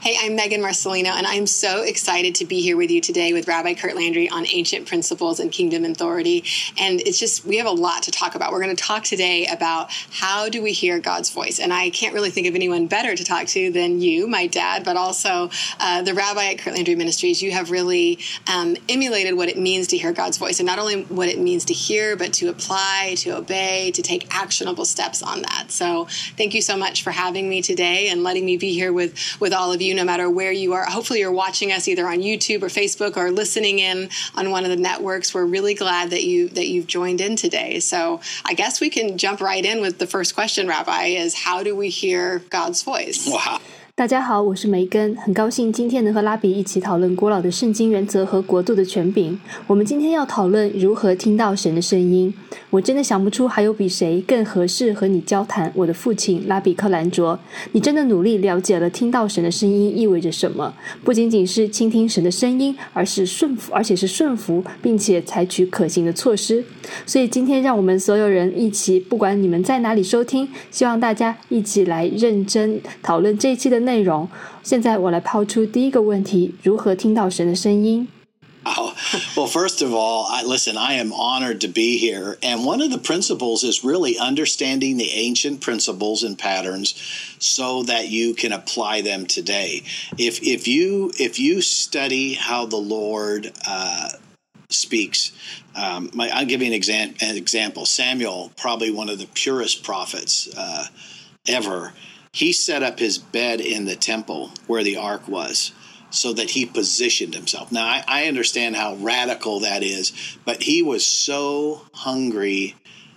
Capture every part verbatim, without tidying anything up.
Hey, I'm Megan Marcelino, and I'm so excited to be here with you today with Rabbi Kurt Landry on ancient principles and kingdom authority. And it's just, we have a lot to talk about. We're going to talk today about how do we hear God's voice? And I can't really think of anyone better to talk to than you, my dad, but also uh, the rabbi at Kurt Landry Ministries. You have really um, emulated what it means to hear God's voice, and not only what it means to hear, but to apply, to obey, to take actionable steps on that. So thank you so much for having me today and letting me be here with, with all of you, no matter where you are. Hopefully you're watching us either on YouTube or Facebook or listening in on one of the networks. We're really glad that you that you've joined in today. So I guess we can jump right in with the first question, Rabbi, is how do we hear God's voice? Wow. 大家好，我是梅根，很高兴今天能和拉比一起讨论古老的圣经原则和国度的权柄。我们今天要讨论如何听到神的声音。我真的想不出还有比谁更合适和你交谈，我的父亲拉比克兰卓。你真的努力了解了听到神的声音意味着什么，不仅仅是倾听神的声音，而是顺服，而且是顺服，并且采取可行的措施。所以今天让我们所有人一起，不管你们在哪里收听，希望大家一起来认真讨论这一期的内容。现在我来抛出第一个问题：如何听到神的声音？ Oh, well, first of all, I, listen, I am honored to be here. And one of the principles is really understanding the ancient principles and patterns so that you can apply them today. If if you if you study how the Lord uh, speaks, um, my, I'll give you an, exam, an example. Samuel, probably one of the purest prophets uh, ever, he set up his bed in the temple where the ark was, so that he positioned himself. Now, I, I understand how radical that is, but he was so hungry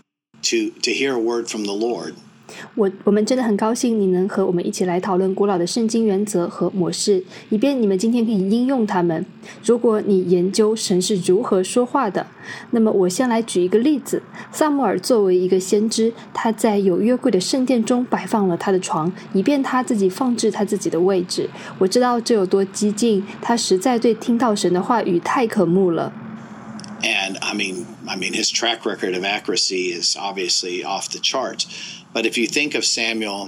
to to hear a word from the Lord. 我我们真的很高兴你能和我们一起来讨论古老的圣经原则和模式，以便你们今天可以应用它们。如果你研究神是如何说话的，那么我先来举一个例子。撒母耳作为一个先知，他在有约柜的圣殿中摆放了他的床，以便他自己放置他自己的位置。我知道这有多激进，他实在对听到神的话语太渴慕了。 And I mean, I mean, his track record of accuracy is obviously off the charts. But if you think of Samuel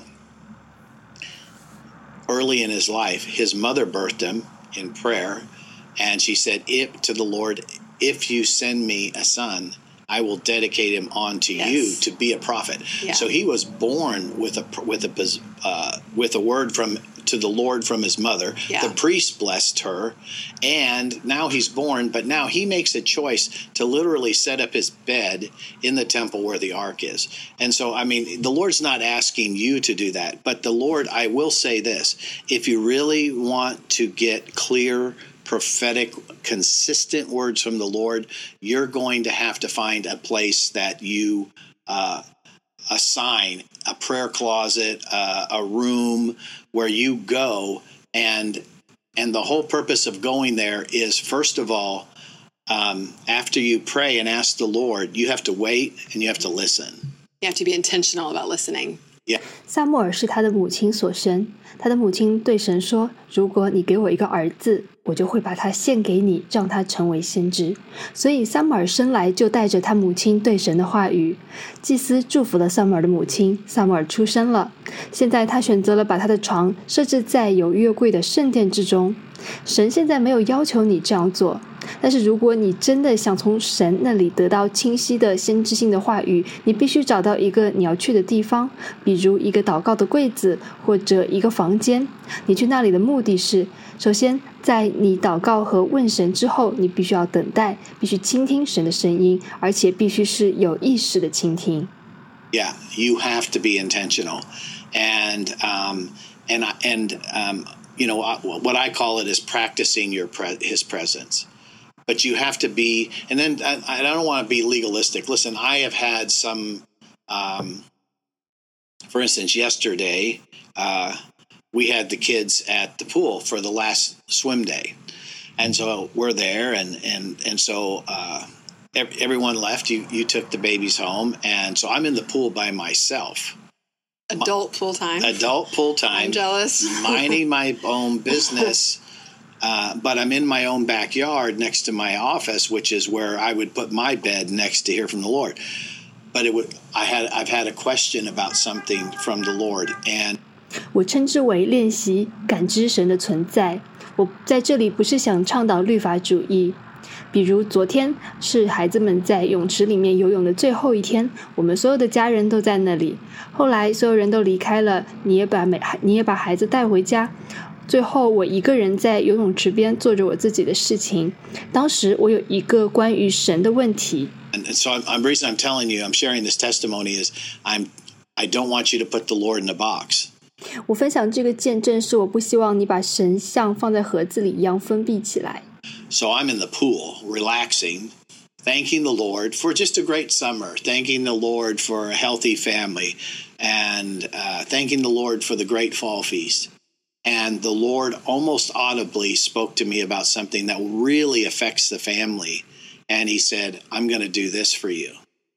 early in his life, his mother birthed him in prayer, and she said, "If to the Lord, if you send me a son, I will dedicate him onto yes. you to be a prophet." Yeah. So he was born with a with a uh, with a word from to the Lord from his mother. Yeah. The priest blessed her, and now he's born, but now he makes a choice to literally set up his bed in the temple where the ark is. And so, I mean, the Lord's not asking you to do that, but the Lord, I will say this, if you really want to get clear, prophetic, consistent words from the Lord, you're going to have to find a place that you uh, assign, a prayer closet, uh, a room where you go, and and the whole purpose of going there is, first of all, um, after you pray and ask the Lord, you have to wait and you have to listen. You have to be intentional about listening. Yeah. 撒母耳是他的母亲所生，他的母亲对神说：“如果你给我一个儿子，我就会把他献给你，让他成为先知。”所以撒母耳生来就带着他母亲对神的话语。祭司祝福了撒母耳的母亲，撒母耳出生了。现在他选择了把他的床设置在有约柜的圣殿之中。神现在没有要求你这样做，但是如果你真的想从神那里得到清晰的先知性的话语，你必须找到一个你要去的地方，比如一个祷告的柜子或者一个房间。你去那里的目的是，首先在你祷告和问神之后，你必须要等待，必须倾听神的声音，而且必须是有意识的倾听。 Yeah, you have to be intentional. And um, and and um, you know, what I call it is practicing your pre- his presence. But you have to be, and then I, I don't want to be legalistic. Listen, I have had some, um, for instance, yesterday, uh, we had the kids at the pool for the last swim day. And so we're there, and, and, and so uh, everyone left. You, you took the babies home, and so I'm in the pool by myself. Adult pool time. Adult pool time. I'm jealous. Minding my own business. Uh, but I'm in my own backyard next to my office, which is where I would put my bed next to hear from the Lord. But it would, I had, I've had a question about something from the Lord, and 我称之为练习感知神的存在。我在这里不是想倡导律法主义，比如昨天是孩子们在泳池里面游泳的最后一天，我们所有的家人都在那里，后来所有人都离开了，你也把你也把孩子带回家，最后我一个人在游泳池边做着我自己的事情。当时我有一个关于神的问题。 And so I'm, I'm, the reason I'm telling you, I'm sharing this testimony is I'm, I don't want you to put the Lord in a box. 我分享这个见证是我不希望你把神像放在盒子里一样封闭起来。 So I'm in the pool, relaxing, thanking the Lord for just a great summer, thanking the Lord for a healthy family, and uh, thanking the Lord for the great fall feast. And the Lord almost audibly spoke to me about something that really affects the family. And he said, I'm going to do this for you.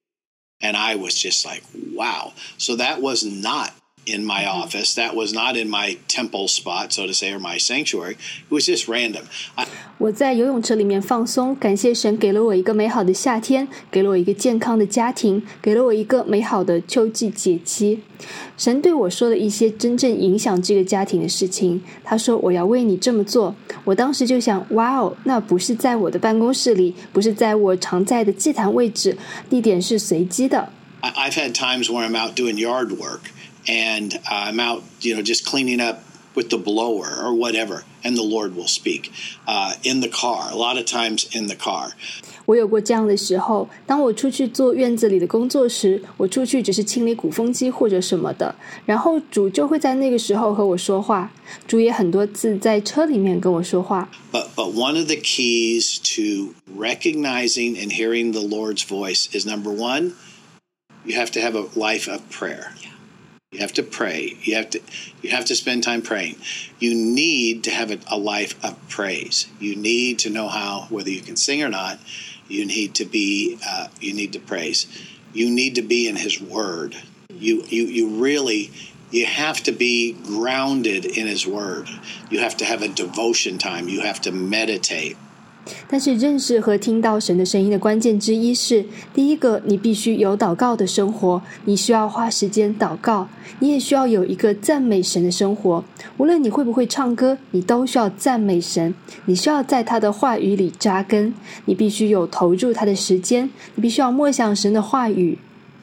And I was just like, wow. So that was not in my office. That was not in my temple spot, so to say, or my sanctuary. It was just random. I- 我在游泳池里面放松，感谢神给了我一个美好的夏天，给了我一个健康的家庭，给了我一个美好的秋季节期。神对我说了一些真正影响这个家庭的事情，他说我要为你这么做。我当时就想，哇哦，那不是在我的办公室里，不是在我常在的祭坛位置，地点是随机的。 I've had times where I'm out doing yard work and I'm out, you know, just cleaning up with the blower or whatever, and the Lord will speak. Uh, in the car, a lot of times in the car. 我有过这样的时候，当我出去做院子里的工作时，我出去只是清理鼓风机或者什么的，然后主就会在那个时候和我说话。主也很多次在车里面跟我说话。 But, but one of the keys to recognizing and hearing the Lord's voice is, number one, you have to have a life of prayer. You have to pray. You have to you have to spend time praying. You need to have a, a life of praise. You need to know how, whether you can sing or not, you need to be uh, you need to praise. You need to be in his word. You you you really you have to be grounded in his word. You have to have a devotion time. You have to meditate. 但是认识和听到神的声音的关键之一是，第一个，你必须有祷告的生活，你需要花时间祷告，你也需要有一个赞美神的生活。无论你会不会唱歌，你都需要赞美神，你需要在他的话语里扎根，你必须有投入他的时间，你必须要默想神的话语。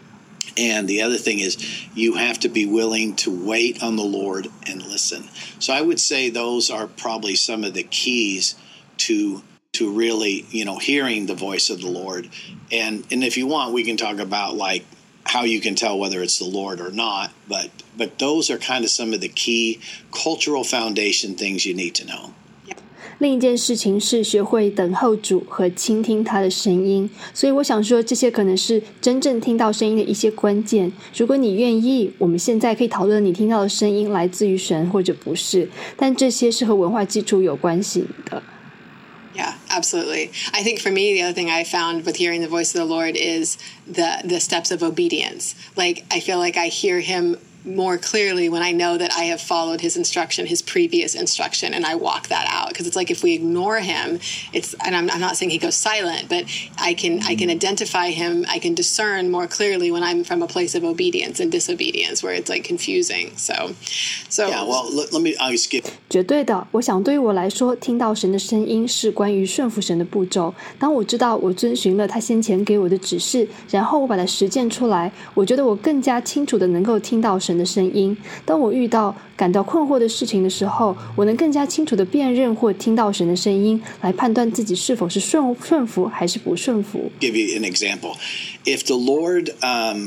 And the other thing is, you have to be willing to wait on the Lord and listen. So I would say those are probably some of the keys to to really, you know, hearing the voice of the Lord. And and if you want, we can talk about like how you can tell whether it's the Lord or not. But but those are kind of some of the key cultural foundation things you need to know. 另一件事情是学会等候主和倾听他的声音，所以我想说这些可能是真正听到声音的一些关键。如果你愿意，我们现在可以讨论你听到的声音来自于神或者不是，但这些是和文化基础有关系的。 Yeah, absolutely. I think for me, the other thing I found with hearing the voice of the Lord is the the steps of obedience. Like, I feel like I hear him more clearly when I know that I have followed his instruction, his previous instruction, and I walk that out. Because it's like if we ignore him, it's, and I'm, I'm not saying he goes silent, but I can I can identify him, I can discern more clearly when I'm from a place of obedience and disobedience, where it's like confusing. So, so yeah. Well, let, let me. I'll skip. 绝对的，我想对于我来说，听到神的声音是关于顺服神的步骤。当我知道我遵循了他先前给我的指示，然后我把它实践出来，我觉得我更加清楚的能够听到神的声音。当我遇到感到困惑的事情的时候，我能更加清楚的辨认或听到神的声音，来判断自己是否是顺顺服还是不顺服。 Give you an example. If the Lord, um,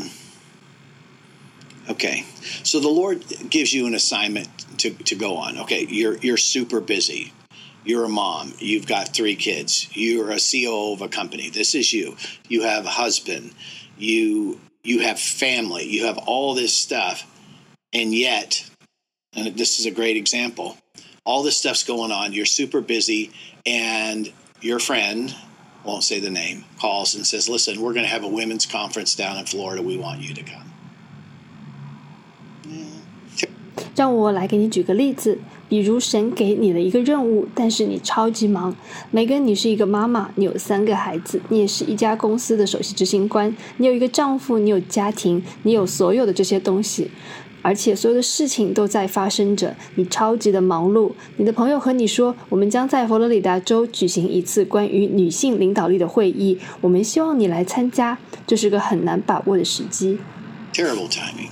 okay, so the Lord gives you an assignment to, to go on. Okay, you're you're super busy. You're a mom. You've got three kids. You're a C O O of a company. This is you. You have a husband. You you have family. You have all this stuff, and yet, and this is a great example. All this stuff's going on. You're super busy, and your friend, won't say the name, calls and says, "Listen, we're going to have a women's conference down in Florida. We want you to come." 让我来给你举个例子，比如神给你了一个任务，但是你超级忙。梅根，你是一个妈妈，你有三个孩子，你也是一家公司的首席执行官，你有一个丈夫，你有家庭，你有所有的这些东西。 而且所有的事情都在发生着，你超级的忙碌。你的朋友和你说，我们将在佛罗里达州举行一次关于女性领导力的会议，我们希望你来参加，这是个很难把握的时机。 Terrible timing.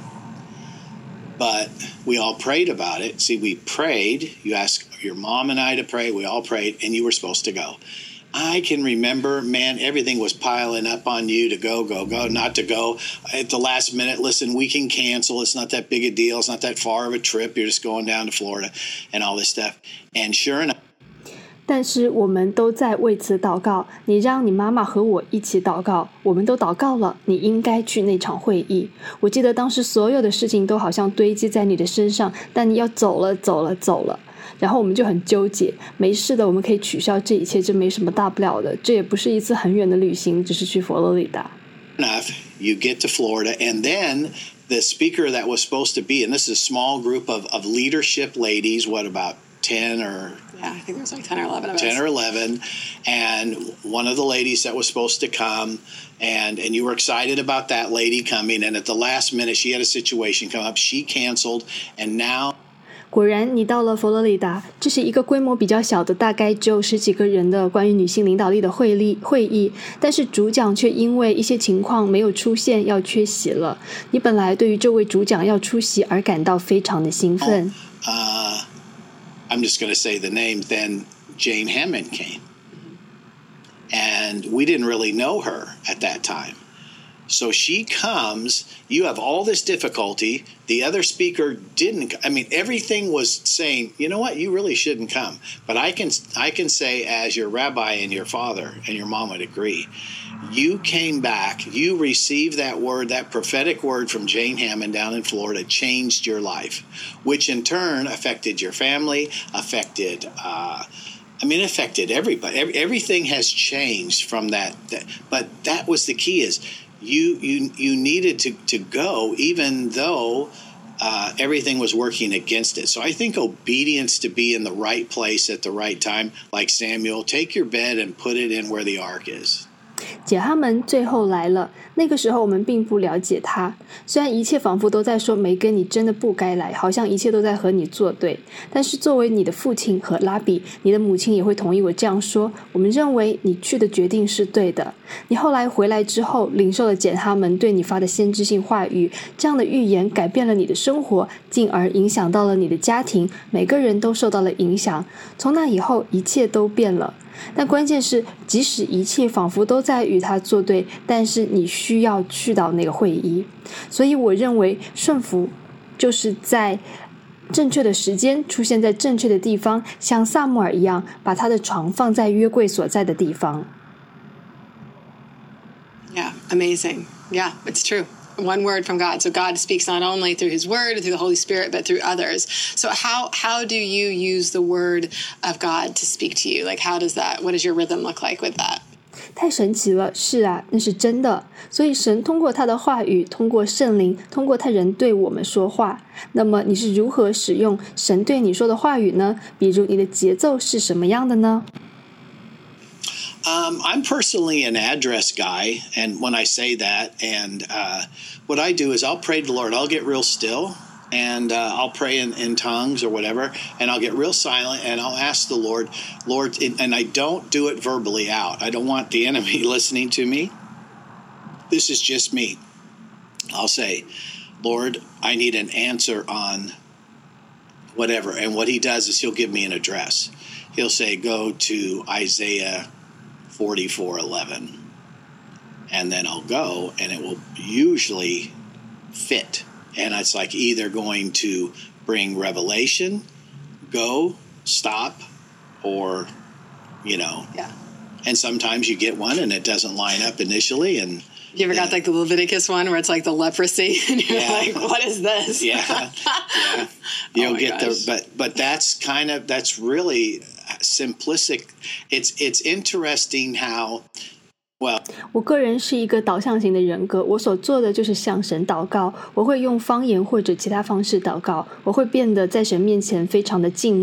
But we all prayed about it. See, we prayed. You asked your mom and I to pray. We all prayed, and you were supposed to go. I can remember, man, everything was piling up on you to go, go, go, not to go. At the last minute, listen, we can cancel. It's not that big a deal. It's not that far of a trip. You're just going down to Florida and all this stuff. And sure enough, 但是我们都在为此祷告，你让你妈妈和我一起祷告，我们都祷告了，你应该去那场会议。我记得当时所有的事情都好像堆积在你的身上，但你要走了走了走了，然后我们就很纠结，没事的，我们可以取消这一切，这没什么大不了的，这也不是一次很远的旅行，只是去佛罗里达。 enough, you get to Florida, and then the speaker that was supposed to be, and this is a small group of, of leadership ladies, what about ten or Yeah, I think there was like ten or eleven of us. ten or eleven, and one of the ladies that was supposed to come, and and you were excited about that lady coming, and at the last minute she had a situation come up, she canceled, and now 果然，你到了佛罗里达，这是一个规模比较小的，大概只有十几个人的关于女性领导力的会议会议，但是主讲却因为一些情况没有出现，要缺席了。你本来对于这位主讲要出席而感到非常的兴奋。 uh, I'm just going to say the name. Then Jane Hammond came, and we didn't really know her at that time. So she comes, you have all this difficulty. The other speaker didn't, I mean, everything was saying, you know what, you really shouldn't come. But I can, I can say, as your rabbi and your father and your mom would agree, you came back, you received that word, that prophetic word from Jane Hammond down in Florida, changed your life, which in turn affected your family, affected, uh, I mean, it affected everybody. Every, everything has changed from that, that. But that was the key is, You you you needed to, to go even though uh, everything was working against it. So I think obedience to be in the right place at the right time, like Samuel, take your bed and put it in where the ark is. 姐哈们最后来了，那个时候我们并不了解她，虽然一切仿佛都在说梅根你真的不该来，好像一切都在和你作对，但是作为你的父亲和拉比，你的母亲也会同意我这样说，我们认为你去的决定是对的。你后来回来之后，领受了姐哈们对你发的先知性话语，这样的预言改变了你的生活，进而影响到了你的家庭，每个人都受到了影响，从那以后一切都变了。但关键是，即使一切仿佛都在与他作对，但是你需要去到那个会议。所以我认为顺服就是在正确的时间出现在正确的地方，像撒母耳一样，把他的床放在约柜所在的地方。 Yeah, amazing. Yeah, it's true. One word from God. So God speaks not only through his word, through the Holy Spirit, but through others. So how how do you use the word of God to speak to you? Like how does that, what does your rhythm look like with that? 太神奇了，是啊，那是真的。所以神通过他的话语，通过圣灵，通过他人对我们说话。那么你是如何使用神对你说的话语呢？比如你的节奏是什么样的呢？ Um, I'm personally an address guy, and when I say that, and uh, what I do is I'll pray to the Lord. I'll get real still, and uh, I'll pray in, in tongues or whatever, and I'll get real silent, and I'll ask the Lord, Lord, and I don't do it verbally out. I don't want the enemy listening to me. This is just me. I'll say, Lord, I need an answer on whatever, and what he does is he'll give me an address. He'll say, go to Isaiah forty-four eleven, and then I'll go, and it will usually fit, and it's like either going to bring revelation, go, stop, or you know, yeah. And sometimes you get one and it doesn't line up initially, and you ever got like the Leviticus one where it's like the leprosy, and you're yeah. like, what is this? Yeah, yeah. You'll oh get gosh. the but but that's kind of that's really simplistic. It's it's interesting how well. 我个人是一个导向型的人格，我所做的就是向神祷告，我会用方言或者其他方式祷告，我会变得在神面前非常的静默。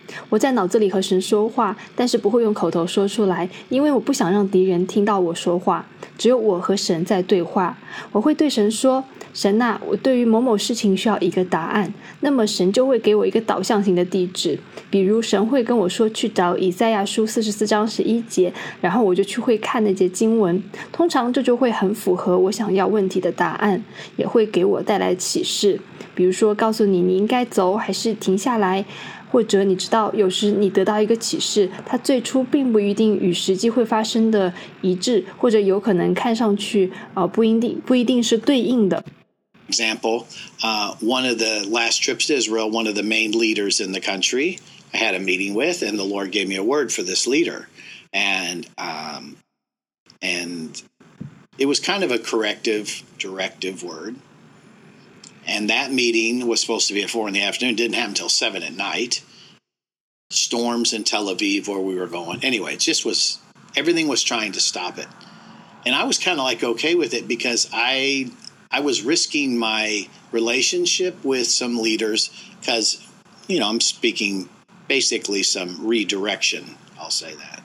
我在脑子里和神说话，但是不会用口头说出来，因为我不想让敌人听到我说话，只有我和神在对话。我会对神说，神啊，我对于某某事情需要一个答案，那么神就会给我一个导向型的地址，比如神会跟我说去找以赛亚书四十四章十一节，然后我就去会看那节经文，通常这就会很符合我想要问题的答案，也会给我带来启示，比如说告诉你你应该走还是停下来，或者你知道有时你得到一个启示，它最初并不一定与实际会发生的一致，或者有可能看上去、呃、不一定不一定是对应的。 Example, uh, one of the last trips to Israel, one of the main leaders in the country, I had a meeting with, and the Lord gave me a word for this leader. And, um, and it was kind of a corrective, directive word. And that meeting was supposed to be at four in the afternoon. It didn't happen until seven at night. Storms in Tel Aviv where we were going. Anyway, it just was, everything was trying to stop it. And I was kind of like okay with it because I, I was risking my relationship with some leaders because, you know, I'm speaking basically some redirection. I'll say that.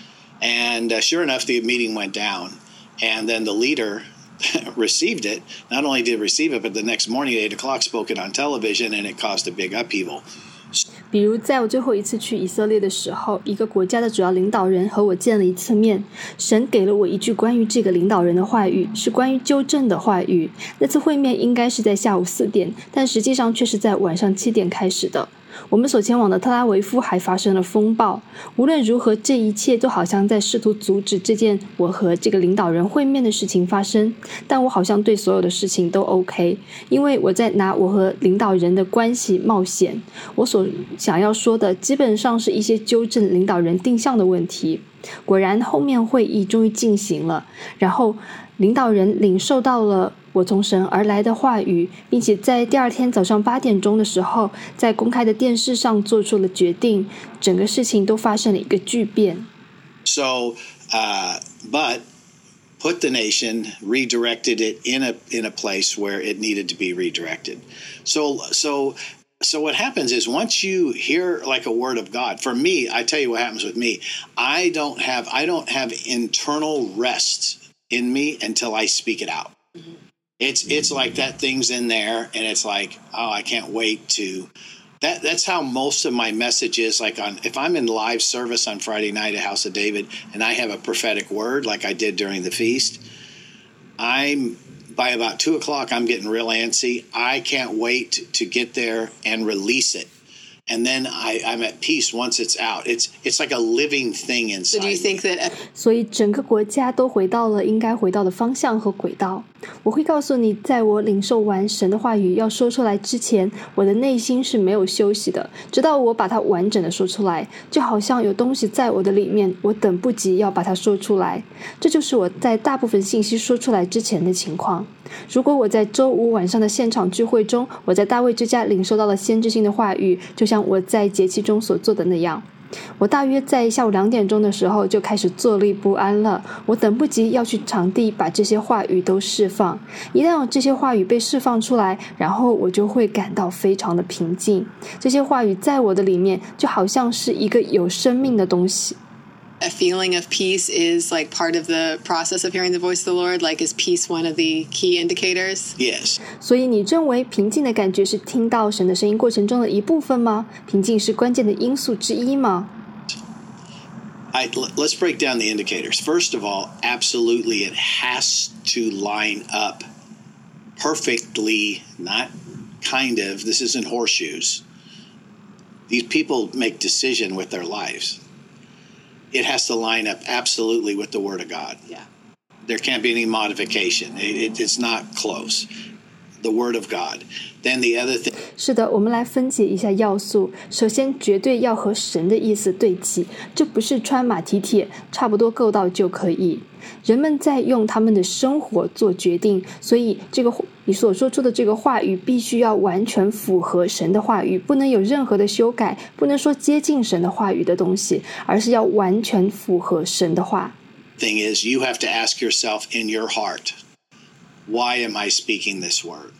And uh, sure enough, the meeting went down. And then the leader received it. Not only did receive it, but the next morning at eight o'clock spoke it on television, and it caused a big upheaval. 比如在我最后一次去以色列的时候，一个国家的主要领导人和我见了一次面，神给了我一句关于这个领导人的话语，是关于纠正的话语。那次会面应该是在下午四点，但实际上却是在晚上七点开始的。我们所前往的特拉维夫还发生了风暴，无论如何这一切都好像在试图阻止这件我和这个领导人会面的事情发生，但我好像对所有的事情都 OK， 因为我在拿我和领导人的关系冒险。我所想要说的基本上是一些纠正领导人定向的问题。果然后面会议终于进行了，然后领导人领受到了我从神而来的话语，并且在第二天早上八点钟的时候，在公开的电视上做出了决定，整个事情都发生了一个巨变。 So, uh, but put the nation, redirected it in a in a place where it needed to be redirected. So, so, so what happens is once you hear like a word of God, for me, I tell you what happens with me. I don't have I don't have internal rest in me until I speak it out. Mm-hmm. It's it's like that thing's in there, and it's like, oh, I can't wait to. That that's how most of my message is. Like on, if I'm in live service on Friday night at House of David, and I have a prophetic word, like I did during the feast, I'm by about two o'clock, I'm getting real antsy. I can't wait to get there and release it. And then I, I'm at peace once it's out. It's it's like a living thing inside. So do you think that? 所以整个国家都回到了应该回到的方向和轨道。我会告诉你，在我领受完神的话语要说出来之前，我的内心是没有休息的，直到我把它完整的说出来，就好像有东西在我的里面，我等不及要把它说出来。这就是我在大部分信息说出来之前的情况。如果我在周五晚上的现场聚会中，我在大卫之家领受到了先知性的话语，就像我在节期中所做的那样，我大约在下午两点钟的时候就开始坐立不安了，我等不及要去场地把这些话语都释放。一旦有这些话语被释放出来，然后我就会感到非常的平静。这些话语在我的里面就好像是一个有生命的东西。 A feeling of peace is like part of the process of hearing the voice of the Lord. Like, is peace one of the key indicators? Yes. 所以你认为平静的感觉是听到神的声音过程中的一部分吗？平静是关键的因素之一吗？ I, let's break down the indicators. First of all, absolutely, it has to line up perfectly, not kind of. This isn't horseshoes. These people make decision with their lives.It has to line up absolutely with the Word of God. Yeah. There can't be any modification. It, it, it's not close. The Word of God. Then the other thing. 是的，我们来分解一下要素。首先，绝对要和神的意思对齐，这不是穿马蹄铁，差不多够到就可以。人们在用他们的生活做决定，所以这个你所说出的这个话语必须要完全符合神的话语，不能有任何的修改，不能说接近神的话语的东西，而是要完全符合神的话。 Thing is, you have to ask yourself in your heart, why am I speaking this word?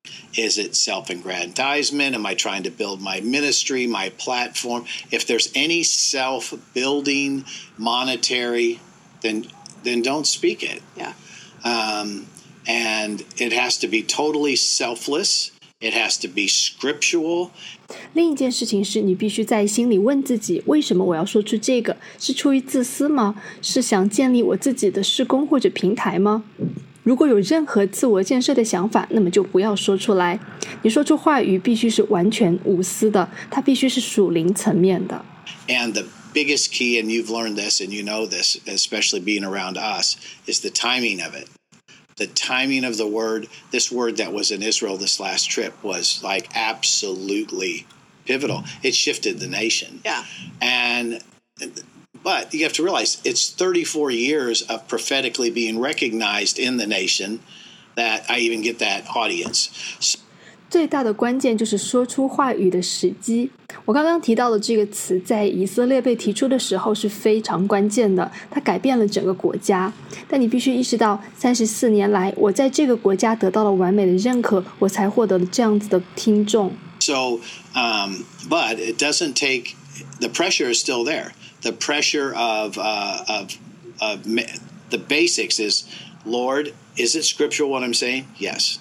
Is it self-aggrandizement? Am I trying to build my ministry, my platform? If there's any self-building, monetary, then then don't speak it. Yeah. Um, and it has to be totally selfless. It has to be scriptural. 另一件事情是你必须在心里问自己，为什么我要说出这个？是出于自私吗？是想建立我自己的事工或者平台吗？如果有任何自我建设的想法，那么就不要说出来。你说出话语必须是完全无私的，它必须是属灵层面的。 And the biggest key, and you've learned this and you know this, especially being around us, is the timing of it. The timing of the word, this word that was in Israel this last trip was like absolutely pivotal. It shifted the nation. Yeah. And but you have to realize it's thirty-four years of prophetically being recognized in the nation that I even get that audience. 最大的关键就是说出话语的时机。我刚刚提到的这个词在以色列被提出的时候是非常关键的，它改变了整个国家。但你必须意识到，三十四年来，我在这个国家得到了完美的认可，我才获得了这样子的听众。 So, um, but it doesn't take, the pressure is still there. The pressure of, uh, of, of the basics is, Lord, is it scriptural what I'm saying? Yes.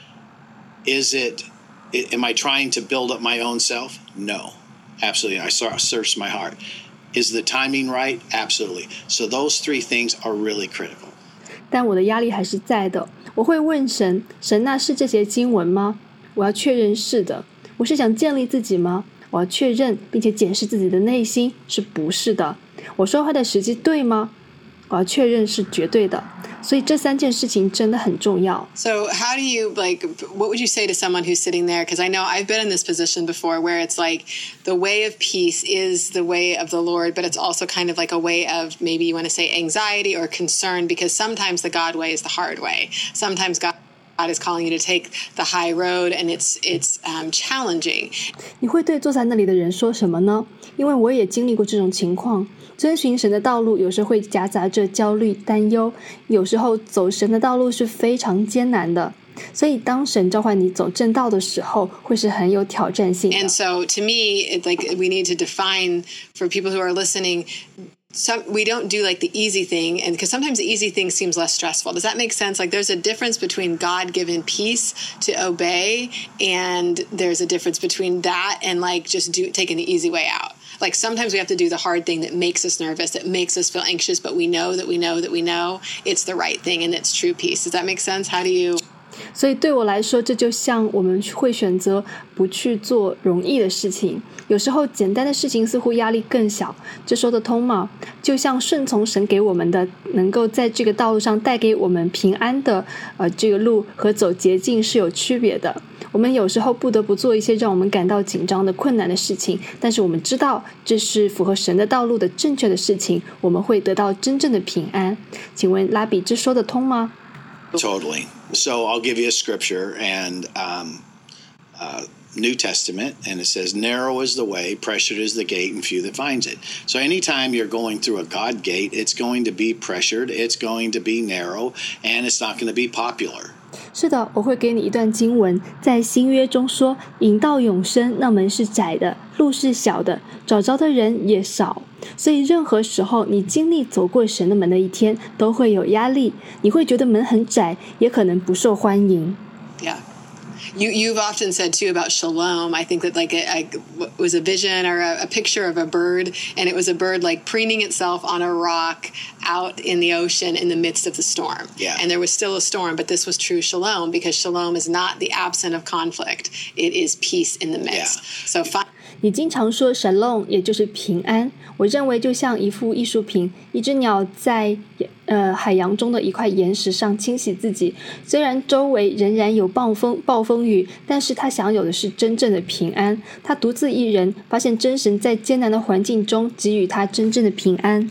Is it, am I trying to build up my own self? No, absolutely. I searched my heart. Is the timing right? Absolutely. So those three things are really critical. 但我的压力还是在的。我会问神，神那是这些经文吗？我要确认是的。我是想建立自己吗？我要确认并且检视自己的内心，是不是的。我说话的时机对吗？我要确认是绝对的。所以这三件事情真的很重要。 So how do you, like, what would you say to someone who's sitting there? Because I know I've been in this position before where it's like the way of peace is the way of the Lord, but it's also kind of like a way of, maybe you want to say, anxiety or concern, because sometimes the God way is the hard way. Sometimes God God is calling you to take the high road, and it's it's um, challenging. 你会对坐在那里的人说什么呢？因为我也经历过这种情况。遵循神的道路有时会夹杂着焦虑担忧，有时候走神的道路是非常艰难的，所以当神召唤你走正道的时候，会是很有挑战性的。 And so to me, it's like we need to define for people who are listening, some we don't do like the easy thing, and because sometimes the easy thing seems less stressful. Does that make sense? Like there's a difference between God-given peace to obey, and there's a difference between that and like just do taking the easy way out. Like sometimes we have to do the hard thing that makes us nervous, that makes us feel anxious, but we know that we know that we know it's the right thing and it's true peace. Does that make sense? How do you... 所以对我来说，这就像我们会选择不去做容易的事情，有时候简单的事情似乎压力更小，这说得通吗？就像顺从神给我们的，能够在这个道路上带给我们平安的呃，这个路和走捷径是有区别的。我们有时候不得不做一些让我们感到紧张的困难的事情，但是我们知道这是符合神的道路的正确的事情，我们会得到真正的平安。请问拉比，这说得通吗？ Totally. So I'll give you a scripture and um, uh, New Testament, and it says, narrow is the way, pressured is the gate, and few that finds it. So anytime you're going through a God gate, it's going to be pressured, it's going to be narrow, and it's not going to be popular. 是的，我会给你一段经文，在新约中说，引到永生那门是窄的，路是小的，找着的人也少。所以任何时候你经历走过神的门的一天，都会有压力，你会觉得门很窄，也可能不受欢迎。 Yeah. You, you've often said, too, about shalom. I think that like a, a, it was a vision or a, a picture of a bird, and it was a bird like preening itself on a rock out in the ocean in the midst of the storm. Yeah. And there was still a storm, but this was true shalom, because shalom is not the absence of conflict. It is peace in the midst. Yeah. So fi- 你经常说 shalom 也就是平安，我认为就像一幅艺术品，一只鸟在呃海洋中的一块岩石上清洗自己，虽然周围仍然有暴风暴风雨，但是他享有的是真正的平安。他独自一人，发现真神在艰难的环境中给予他真正的平安。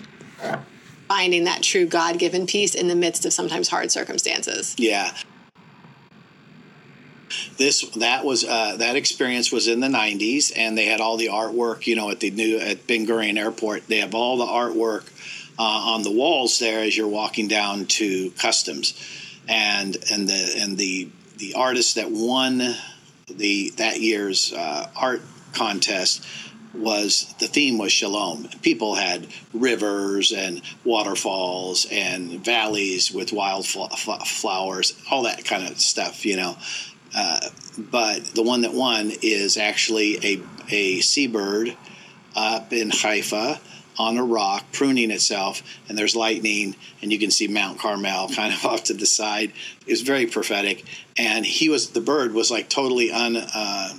finding that true God-given peace in the midst of sometimes hard circumstances. Yeah. This that was uh, that experience was in the nineties, and they had all the artwork. You know, at the new at Ben Gurion Airport, they have all the artwork uh, on the walls there as you're walking down to customs, and and the and the the artist that won the that year's uh, art contest was the theme was shalom. People had rivers and waterfalls and valleys with wildflowers, all that kind of stuff, you know. Uh, but the one that won is actually a a seabird up in Haifa on a rock pruning itself, and there's lightning, and you can see Mount Carmel kind of off to the side. It was very prophetic, and he was the bird was like totally un uh,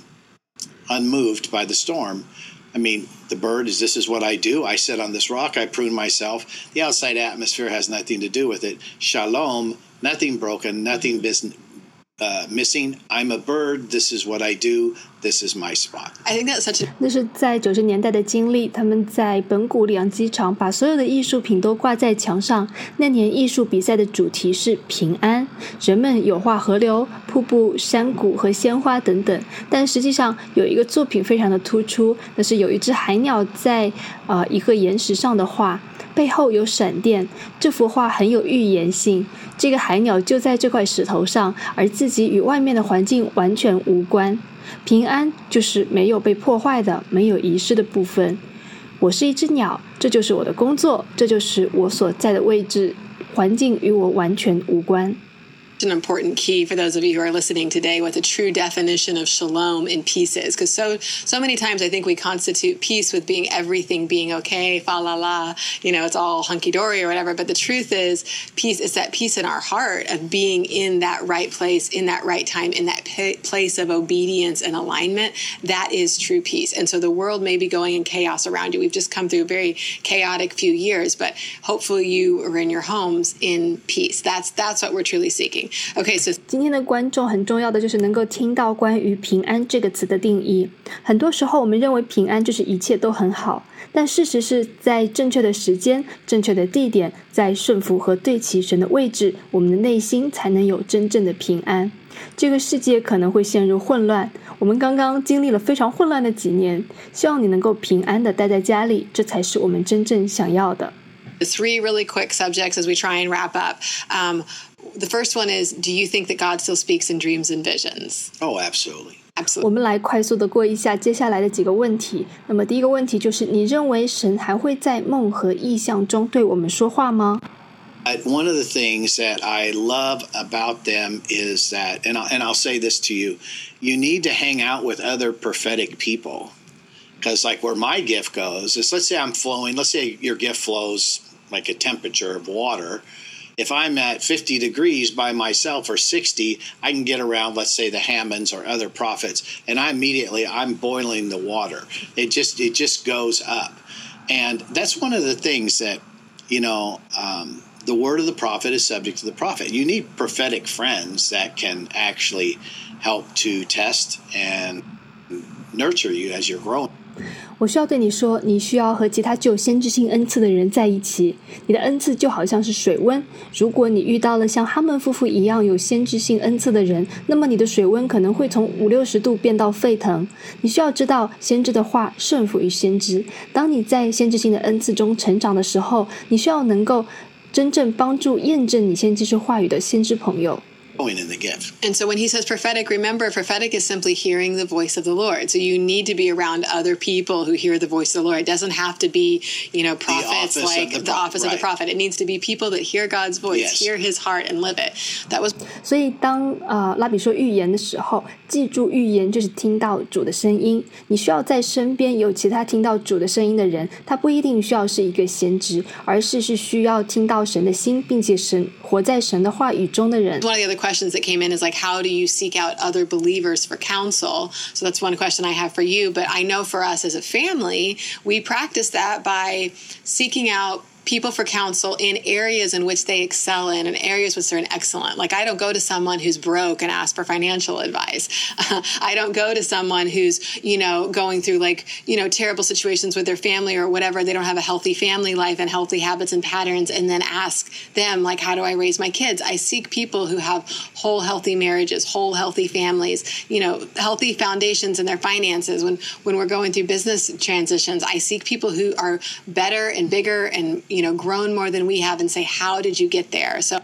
unmoved by the storm. I mean, the bird is, this is what I do. I sit on this rock, I prune myself. The outside atmosphere has nothing to do with it. Shalom, nothing broken, nothing business, uh, missing. I'm a bird. This is what I do. This is my spot. I think that's such a... 那是在九十年代的经历，他们在本古里昂机场把所有的艺术品都挂在墙上。那年艺术比赛的主题是平安，人们有画河流、瀑布、山谷和鲜花等等。但实际上有一个作品非常的突出，那是有一只海鸟在呃一个岩石上的画，背后有闪电。这幅画很有预言性，这个海鸟就在这块石头上，而自己与外面的环境完全无关。平安就是没有被破坏的，没有遗失的部分。我是一只鸟，这就是我的工作，这就是我所在的位置，环境与我完全无关。 An important key for those of you who are listening today what the true definition of shalom in peace is, because so so many times I think we constitute peace with being everything being okay, fa la la, you know, it's all hunky-dory or whatever, but the truth is peace is that peace in our heart of being in that right place, in that right time, in that p- place of obedience and alignment. That is true peace. And so the world may be going in chaos around you. We've just come through a very chaotic few years, but hopefully you are in your homes in peace. That's that's what we're truly seeking.Okay, so 今天的观众很重要的就是能够听到关于平安这个词的定义。很多时候我们认为平安就是一切都很好，但事实是在正确的时间、正确的地点，在顺服和对齐神的位置，我们的内心才能有真正的平安。这个世界可能会陷入混乱，我们刚刚经历了非常混乱的几年，希望你能够平安的待在家里，这才是我们真正想要的。 Three really quick subjects as we try and wrap up. Um, the first one is, do you think that God still speaks in dreams and visions? Oh, absolutely. Absolutely. 我们来快速的过一下接下来的几个问题。那么第一个问题就是，你认为神还会在梦和意象中对我们说话吗？ One of the things that I love about them is that, and I'll, and I'll say this to you, you need to hang out with other prophetic people. Because like where my gift goes is, let's say I'm flowing, let's say your gift flows like a temperature of water. If I'm at fifty degrees by myself or sixty, I can get around, let's say, the Hammonds or other prophets, and I immediately, I'm boiling the water. It just, it just goes up. And that's one of the things that, you know, um, the word of the prophet is subject to the prophet. You need prophetic friends that can actually help to test and nurture you as you're growing. 我需要对你说，你需要和其他具有先知性恩赐的人在一起。你的恩赐就好像是水温，如果你遇到了像哈门夫妇一样有先知性恩赐的人，那么你的水温可能会从五六十度变到沸腾。你需要知道，先知的话胜负于先知。当你在先知性的恩赐中成长的时候，你需要能够真正帮助验证你先知是话语的先知朋友。 In the gift. And so when he says prophetic, remember, prophetic is simply hearing the voice of the Lord. So you need to be around other people who hear the voice of the Lord. It doesn't have to be, you know, prophets the like the, the office right. of the prophet. It needs to be people that hear God's voice, yes. hear his heart, and live it. That was. 所以当呃拉比说预言的时候，记住预言就是听到主的声音。你需要在身边有其他听到主的声音的人，他不一定需要是一个先知，而是是需要听到神的心，并且神活在神的话语中的人。 One of the other questions that came in is like, how do you seek out other believers for counsel? So that's one question I have for you. But I know for us as a family, we practice that by seeking out people for counsel in areas in which they excel in and areas which they're excellent. Like I don't go to someone who's broke and ask for financial advice. Uh, I don't go to someone who's, you know, going through like, you know, terrible situations with their family or whatever. They don't have a healthy family life and healthy habits and patterns and then ask them like, how do I raise my kids? I seek people who have whole healthy marriages, whole healthy families, you know, healthy foundations in their finances. When, when we're going through business transitions, I seek people who are better and bigger and, you know, grown more than we have and say, how did you get there? So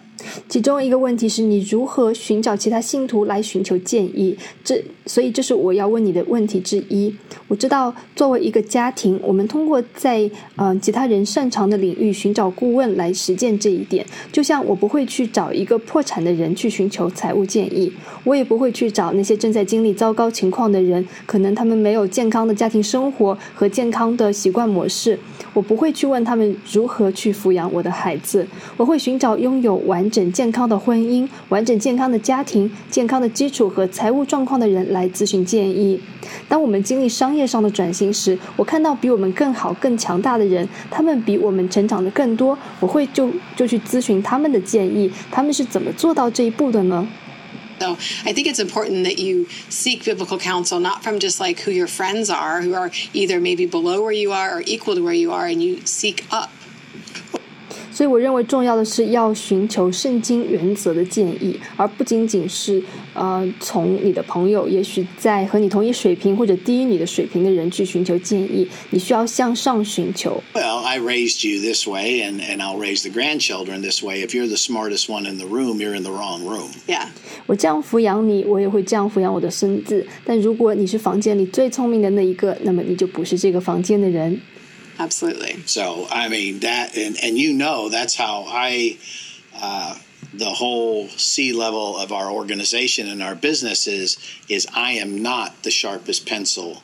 其中一个问题是你如何寻找其他信徒来寻求建议，这所以这是我要问你的问题之一。我知道作为一个家庭，我们通过在呃其他人擅长的领域寻找顾问来实践这一点，就像我不会去找一个破产的人去寻求财务建议，我也不会去找那些正在经历糟糕情况的人，可能他们没有健康的家庭生活和健康的习惯模式，我不会去问他们如何去抚养我的孩子，我会寻找拥有完整健康的婚姻、完整健康的家庭、健康的基础和财务状况的人来咨询建议。当我们经历商业上的转型时，我看到比我们更好、更强大的人，他们比我们成长的更多，我会就就去咨询他们的建议，他们是怎么做到这一步的呢 ？So I think it's important that you seek biblical counsel, not from just like who your friends are, who are either maybe below where you are or equal to where you are, and you seek up. 所以我认为重要的是要寻求圣经原则的建议，而不仅仅是呃从你的朋友，也许在和你同一水平或者低于你的水平的人去寻求建议，你需要向上寻求。 Well, I raised you this way, and, and I'll raise the grandchildren this way. If you're the smartest one in the room, you're in the wrong room. Yeah. 我这样抚养你，我也会这样抚养我的孙子。但如果你是房间里最聪明的那一个，那么你就不是这个房间的人。 Absolutely. So, I mean, that, and, and you know, that's how I, uh, the whole C level of our organization and our business is, is I am not the sharpest pencil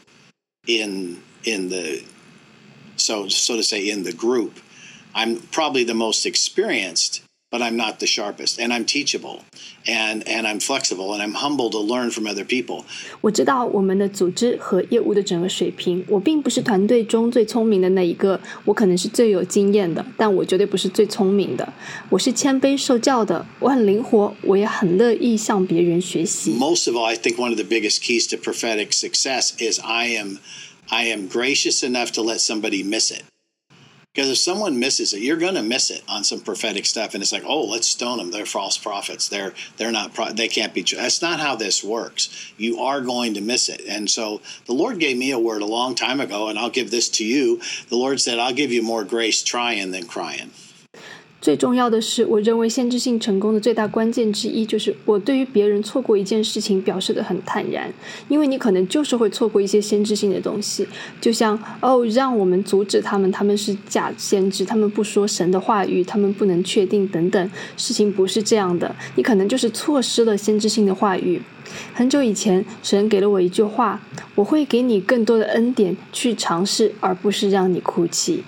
in, in the, so, so to say, in the group. I'm probably the most experienced, but I'm not the sharpest, and I'm teachable, and, and I'm flexible, and I'm humble to learn from other people. 我知道我们的组织和业务的整个水平，我并不是团队中最聪明的那一个，我可能是最有经验的，但我绝对不是最聪明的。我是谦卑受教的，我很灵活，我也很乐意向别人学习。 Most of all, I think one of the biggest keys to prophetic success is I am, I am gracious enough to let somebody miss it. Because if someone misses it, you're going to miss it on some prophetic stuff, and it's like, oh, let's stone them. They're false prophets. They're they're not. Pro- they can't be true. That's not how this works. You are going to miss it, and so the Lord gave me a word a long time ago, and I'll give this to you. The Lord said, "I'll give you more grace trying than crying." 最重要的是，我认为限制性成功的最大关键之一就是我对于别人错过一件事情表示得很坦然，因为你可能就是会错过一些先知性的东西，就像哦，让我们阻止他们，他们是假先知，他们不说神的话语，他们不能确定等等，事情不是这样的，你可能就是错失了先知性的话语。很久以前，神给了我一句话，我会给你更多的恩典去尝试，而不是让你哭泣。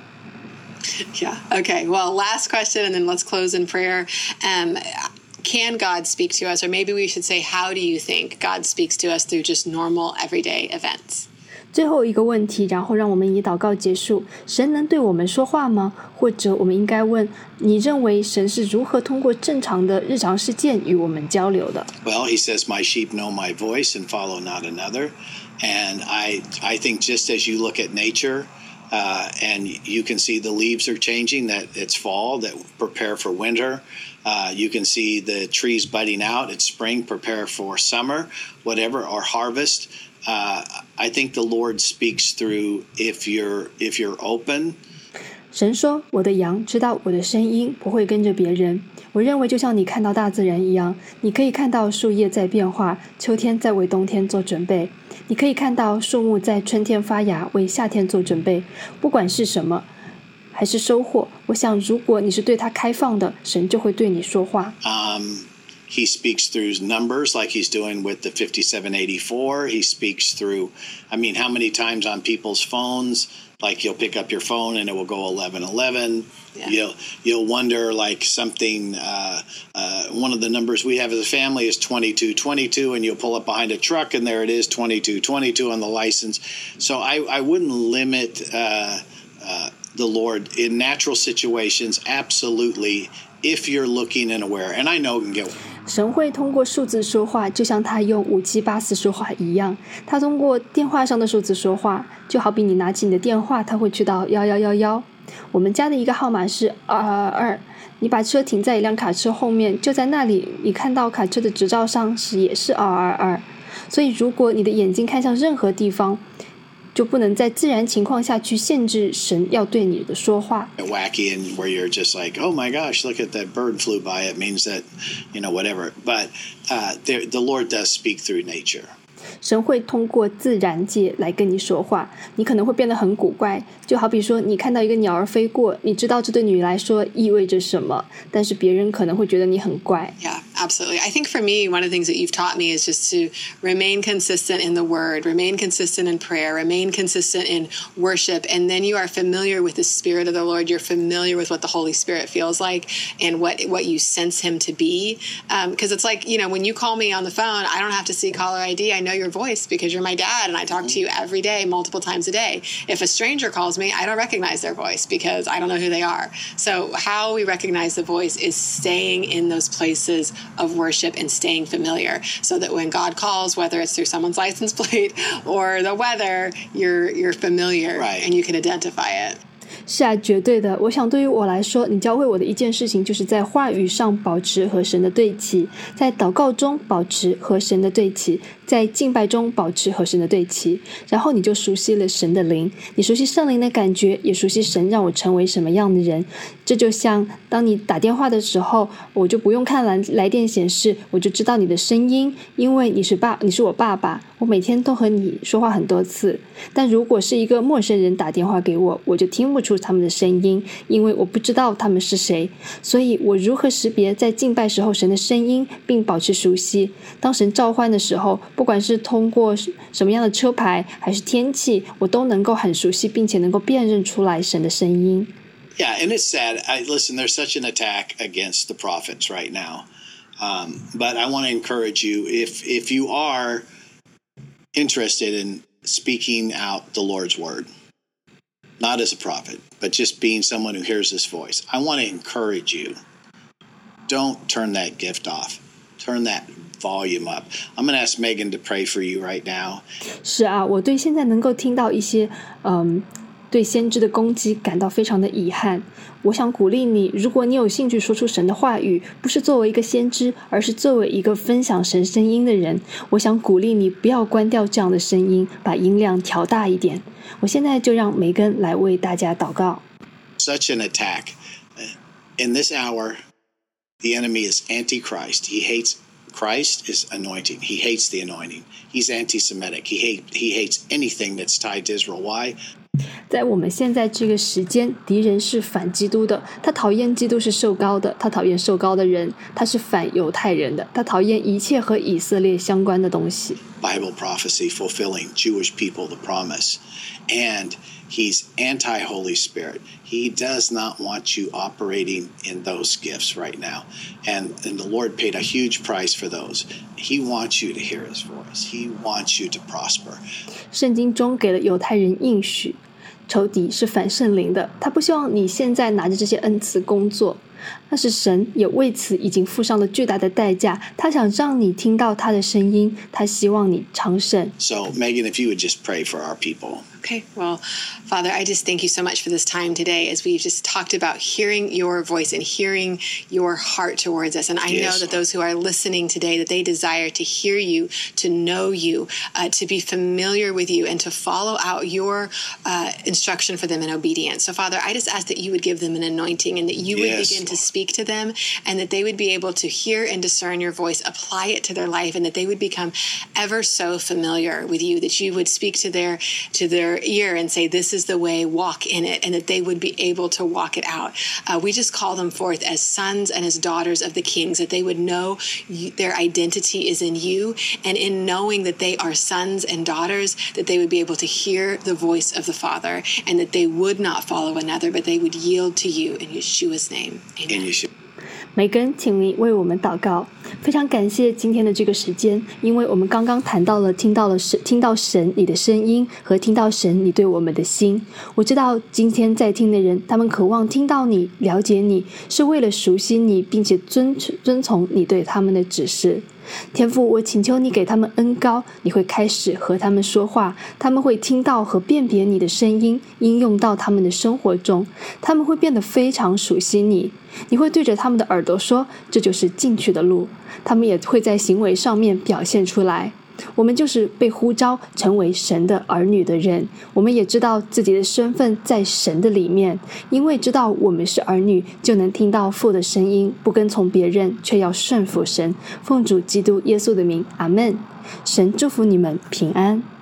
Yeah. Okay. Well, last question, and then let's close in prayer. Um, can God speak to us? Or maybe we should say, how do you think God speaks to us through just normal, everyday events? 最后一个问题，然后让我们以祷告结束。神能对我们说话吗？或者我们应该问，你认为神是如何通过正常的日常事件与我们交流的？ Well, he says, "My sheep know my voice and follow not another." And I, I think just as you look at nature, Uh, and you can see the leaves are changing, that it's fall, that prepare for winter. Uh, you can see the trees budding out. It's spring, prepare for summer, whatever, or harvest. Uh, I think the Lord speaks through if you're, if you're open. 神说，我的羊知道我的声音，不会跟着别人。我认为就像你看到大自然一样，你可以看到树叶在变化，秋天在为冬天做准备，你可以看到树木在春天发芽，为夏天做准备。不管是什么还是收获，我想如果你是对它开放的，神就会对你说话。 Um, he speaks through numbers like he's doing with the fifty-seven eighty-four. He speaks through, I mean, how many times on people's phones, like you'll pick up your phone and it will go eleven eleven. Yeah. You'll you'll wonder like something. Uh, uh, one of the numbers we have as a family is twenty-two twenty-two, and you'll pull up behind a truck and there it is twenty-two twenty-two on the license. So I I wouldn't limit uh, uh, the Lord in natural situations. Absolutely, if you're looking and aware, and I know it can get. 神会通过数字说话，就像他用五七八四说话一样。他通过电话上的数字说话，就好比你拿起你的电话，他会去到幺幺幺幺。我们家的一个号码是二二二，你把车停在一辆卡车后面，就在那里，你看到卡车的执照上是也是二二二。所以如果你的眼睛看向任何地方， 就不能在自然情况下去限制神要对你的说话。 Wacky and where you're just like, oh my gosh, look at that bird flew by. It means that, you know, whatever. But uh, there, the Lord does speak through nature. 神会通过自然界来跟你说话，你可能会变得很古怪，就好比说你看到一个鸟儿飞过，你知道这对你来说意味着什么，但是别人可能会觉得你很怪。 Yeah, absolutely. I think for me, one of the things that you've taught me is just to remain consistent in the word, remain consistent in prayer, remain consistent in worship, and then you are familiar with the Spirit of the Lord. You're familiar with what the Holy Spirit feels like and what, what you sense him to be. Because um, it's like, you know, when you call me on the phone, I don't have to see caller I D. I know your voice because you're my dad and I talk to you every day, multiple times a day. If a stranger calls me, I don't recognize their voice because I don't know who they are. So how we recognize the voice is staying in those places of worship and staying familiar so that when God calls, whether it's through someone's license plate or the weather, you're you're familiar, right, and you can identify it. 是啊，绝对的。我想对于我来说，你教会我的一件事情就是在话语上保持和神的对齐，在祷告中保持和神的对齐，在敬拜中保持和神的对齐，然后你就熟悉了神的灵，你熟悉圣灵的感觉，也熟悉神让我成为什么样的人。这就像当你打电话的时候，我就不用看来来电显示，我就知道你的声音，因为你是爸，你是我爸爸，我每天都和你说话很多次。但如果是一个陌生人打电话给我，我就听不出他们的声音，因为我不知道他们是谁。所以我如何识别在敬拜时候神的声音，并保持熟悉？当神召唤的时候，不管是通过什么样的车牌还是天气，我都能够很熟悉，并且能够辨认出来神的声音。 Yeah, and it's sad. I, listen, there's such an attack against the prophets right now. Um, but I want to encourage you, if if you are interested in speaking out the Lord's word, not as a prophet, but just being someone who hears his voice, I want to encourage you. Don't turn that gift off. Turn that volume up. I'm going to ask Megan to pray for you right now. 是啊，我对现在能够听到一些嗯对先知的攻击感到非常的遗憾。我想鼓励你，如果你有兴趣说出神的话语，不是作为一个先知，而是作为一个分享神声音的人，我想鼓励你不要关掉这样的声音，把音量调大一点。我现在就让梅根来为大家祷告。 Such an attack. In this hour, the enemy is anti-Christ. He hates Christ is anointing. He hates the anointing. He's anti-Semitic. He hate, he hates anything that's tied to Israel. Why? 在我们现在这个时间，敌人是反基督的，他讨厌基督是受膏的，他讨厌受膏的人，他是反犹太人的，他讨厌一切和以色列相关的东西。 Bible prophecy fulfilling Jewish people the promise. And he's anti-Holy Spirit. He does not want you operating in those gifts right now. And, and the Lord paid a huge price for those. He wants you to hear his voice. He wants you to prosper. 圣经中给了犹太人应许，仇敌是反圣灵的，他不希望你现在拿着这些恩赐工作，但是神也为此已经付上了巨大的代价，他想让你听到他的声音，他希望你长盛。 So Megan, if you would just pray for our people. Okay, well, Father, I just thank you so much for this time today as we've just talked about hearing your voice and hearing your heart towards us. And I yes. know that those who are listening today, that they desire to hear you, to know you, uh, to be familiar with you, and to follow out your uh, instruction for them in obedience. So, Father, I just ask that you would give them an anointing and that you would yes. begin to speak to them and that they would be able to hear and discern your voice, apply it to their life, and that they would become ever so familiar with you, that you would speak to their to their ear and say, this is the way, walk in it, and that they would be able to walk it out. Uh, we just call them forth as sons and as daughters of the kings, that they would know you, their identity is in you, and in knowing that they are sons and daughters, that they would be able to hear the voice of the Father, and that they would not follow another, but they would yield to you in Yeshua's name. Amen. In Yeshua. 梅根，请你为我们祷告。非常感谢今天的这个时间，因为我们刚刚谈到了听到了神，听到神你的声音和听到神你对我们的心。我知道今天在听的人，他们渴望听到你，了解你，是为了熟悉你，并且遵遵从你对他们的指示。天父，我请求你给他们恩膏，你会开始和他们说话，他们会听到和辨别你的声音，应用到他们的生活中，他们会变得非常熟悉你，你会对着他们的耳朵说，这就是进去的路，他们也会在行为上面表现出来。 我们就是被呼召成为神的儿女的人，我们也知道自己的身份在神的里面，因为知道我们是儿女，就能听到父的声音，不跟从别人，却要顺服神。奉主基督耶稣的名，阿们。神祝福你们平安。